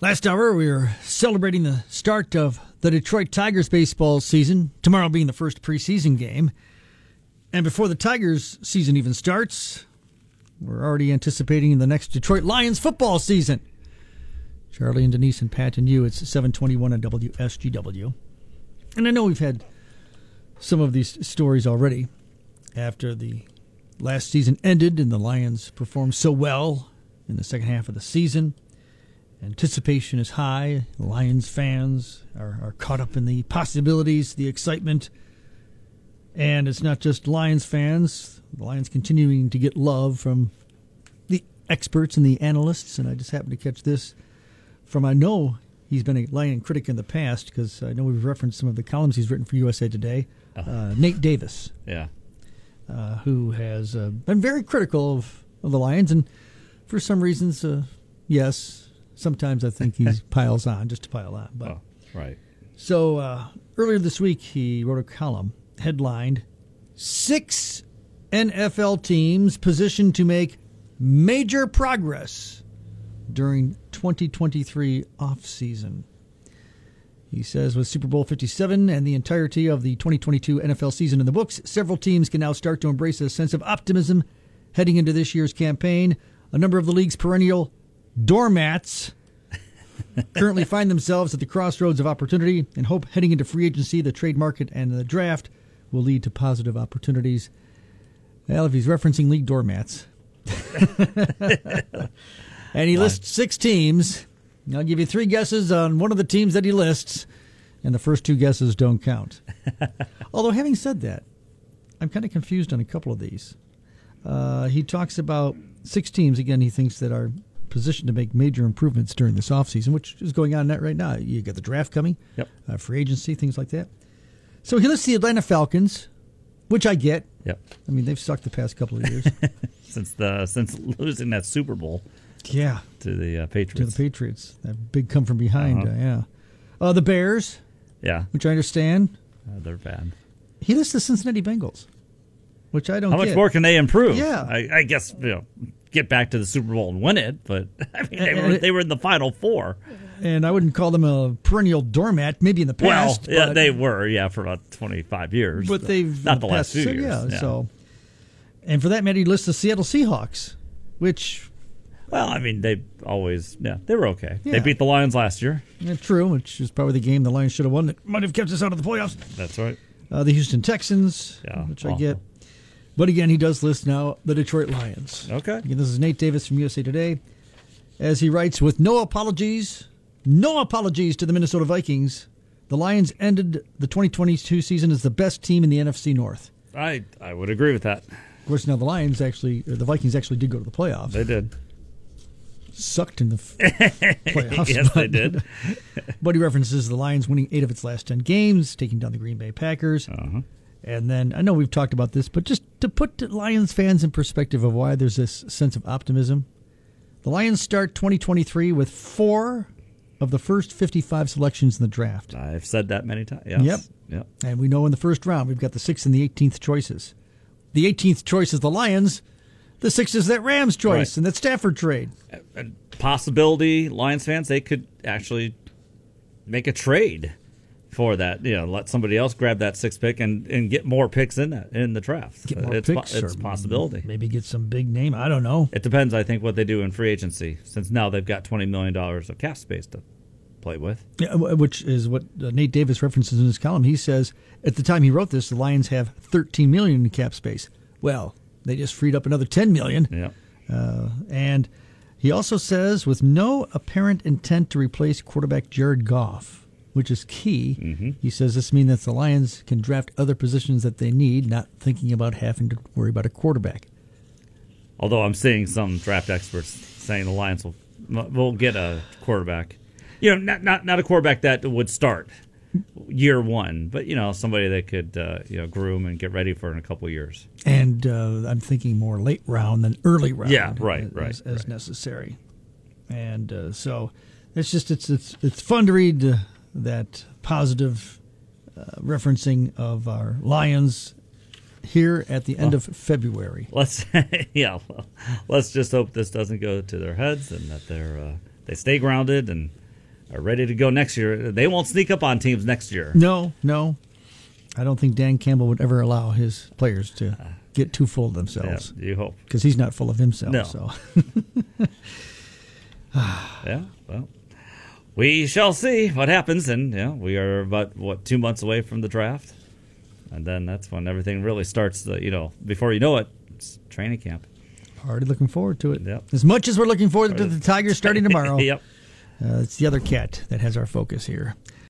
Last hour, we were celebrating the start of the Detroit Tigers baseball season, tomorrow being the first preseason game. And before the Tigers season even starts, we're already anticipating the next Detroit Lions football season. Charlie and Denise and Pat and you, it's 721 on WSGW. And I know we've had some of these stories already after the last season ended and the Lions performed so well in the second half of the season. Anticipation is high. The Lions fans are caught up in the possibilities, the excitement. And it's not just Lions fans. The Lions continuing to get love from the experts and the analysts. And I just happened to catch this from, I know he's been a Lion critic in the past because I know we've referenced some of the columns he's written for USA Today. Nate Davis. Yeah. Who has been very critical of the Lions. And for some reasons, yes, sometimes I think he piles on just to pile on. But right. So earlier this week, he wrote a column headlined 6 NFL teams positioned to make major progress during 2023 offseason. He says with Super Bowl 57 and the entirety of the 2022 NFL season in the books, several teams can now start to embrace a sense of optimism heading into this year's campaign. A number of the league's perennial doormats currently find themselves at the crossroads of opportunity and hope heading into free agency, the trade market, and the draft will lead to positive opportunities. Well, if he's referencing league doormats. And he lists 6 teams. I'll give you 3 guesses on one of the teams that he lists, and the first 2 guesses don't count. Although, having said that, I'm kind of confused on a couple of these. He talks about 6 teams, again, he thinks that are positioned to make major improvements during this offseason, which is going on right now. You got the draft coming, free agency, things like that. So he lists the Atlanta Falcons, which I get. Yep. I mean, they've sucked the past couple of years. since losing that Super Bowl. Yeah. To the Patriots. To the Patriots. That big come from behind, the Bears. Yeah. Which I understand. They're bad. He lists the Cincinnati Bengals, which I don't get. How much more can they improve? Yeah. I guess, get back to the Super Bowl and win it, but I mean, they were in the Final Four. And I wouldn't call them a perennial doormat, maybe in the past. Well, they were, for about 25 years. But they've not the last few years. Yeah, so. And for that matter, he lists the Seattle Seahawks, which... Well, I mean, they always, they were okay. Yeah. They beat the Lions last year. Yeah, true, which is probably the game the Lions should have won that might have kept us out of the playoffs. That's right. The Houston Texans, which I get. But again, he does list now the Detroit Lions. Okay. Again, this is Nate Davis from USA Today. As he writes, with no apologies to the Minnesota Vikings, the Lions ended the 2022 season as the best team in the NFC North. I would agree with that. Of course, now the Vikings actually did go to the playoffs. They did. Sucked in the playoffs. Yes, they did. But he references the Lions winning 8 of its last 10 games, taking down the Green Bay Packers. And then, I know we've talked about this, but just to put the Lions fans in perspective of why there's this sense of optimism, the Lions start 2023 with 4 of the first 55 selections in the draft. I've said that many times. Yes. Yep. And we know in the first round we've got the 6th and the 18th choices. The 18th choice is the Lions. The 6th is that Rams choice and that Stafford trade. Possibility, Lions fans, they could actually make a trade for that, let somebody else grab that 6th pick and get more picks in the draft. Get more picks. It's a possibility. Maybe get some big name. I don't know. It depends, I think, what they do in free agency, since now they've got $20 million of cap space to play with. Yeah, which is what Nate Davis references in his column. He says at the time he wrote this, the Lions have $13 million in cap space. Well, they just freed up another $10 million. Yeah. And he also says with no apparent intent to replace quarterback Jared Goff, which is key. He says this means that the Lions can draft other positions that they need, not thinking about having to worry about a quarterback. Although I'm seeing some draft experts saying the Lions will get a quarterback. Not a quarterback that would start year one, but somebody they could groom and get ready for in a couple of years. And I'm thinking more late round than early round. Yeah, right, as necessary. And so it's just it's fun to read that positive referencing of our Lions here at the end of February. Let's just hope this doesn't go to their heads and that they stay grounded and are ready to go next year, they won't sneak up on teams next year. No. I don't think Dan Campbell would ever allow his players to get too full of themselves. Yeah, you hope. Because he's not full of himself. No. So. Yeah, well, we shall see what happens. And we are about, 2 months away from the draft. And then that's when everything really starts, before you know it, it's training camp. Already looking forward to it. Yep. As much as we're looking forward to the Tigers starting tomorrow. Yep. It's the other cat that has our focus here.